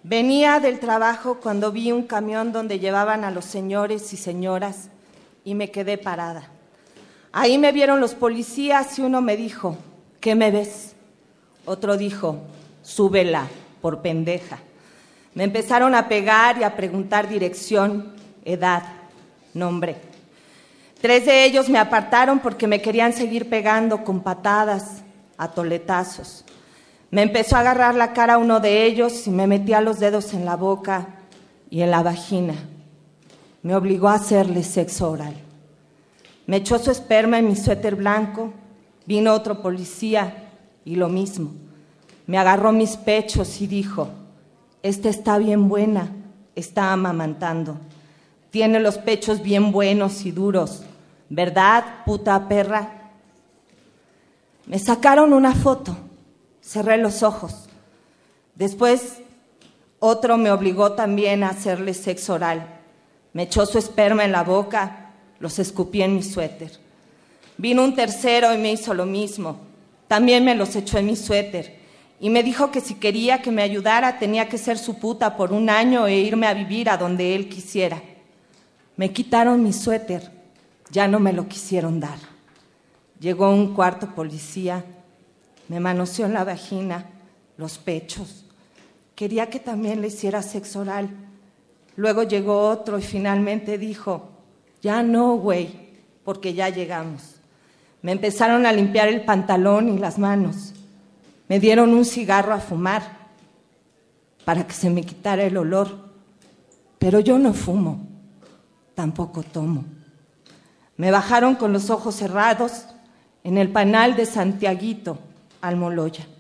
Venía del trabajo cuando vi un camión donde llevaban a los señores y señoras y me quedé parada. Ahí me vieron los policías y uno me dijo, ¿qué me ves? Otro dijo, súbela, por pendeja. Me empezaron a pegar y a preguntar dirección, edad, nombre. 3 de ellos me apartaron porque me querían seguir pegando con patadas, a toletazos. Me empezó a agarrar la cara uno de ellos y me metía los dedos en la boca y en la vagina. Me obligó a hacerle sexo oral. Me echó su esperma en mi suéter blanco, vino otro policía y lo mismo. Me agarró mis pechos y dijo, esta está bien buena, está amamantando. Tiene los pechos bien buenos y duros, ¿verdad, puta perra? Me sacaron una foto. Cerré los ojos. Después, otro me obligó también a hacerle sexo oral. Me echó su esperma en la boca, los escupí en mi suéter. Vino un tercero y me hizo lo mismo. También me los echó en mi suéter. Y me dijo que si quería que me ayudara, tenía que ser su puta por 1 año e irme a vivir a donde él quisiera. Me quitaron mi suéter. Ya no me lo quisieron dar. Llegó un cuarto policía. Me manoseó en la vagina, los pechos. Quería que también le hiciera sexo oral. Luego llegó otro y finalmente dijo, ya no, güey, porque ya llegamos. Me empezaron a limpiar el pantalón y las manos. Me dieron un cigarro a fumar para que se me quitara el olor. Pero yo no fumo, tampoco tomo. Me bajaron con los ojos cerrados en el panal de Santiaguito, Almoloya.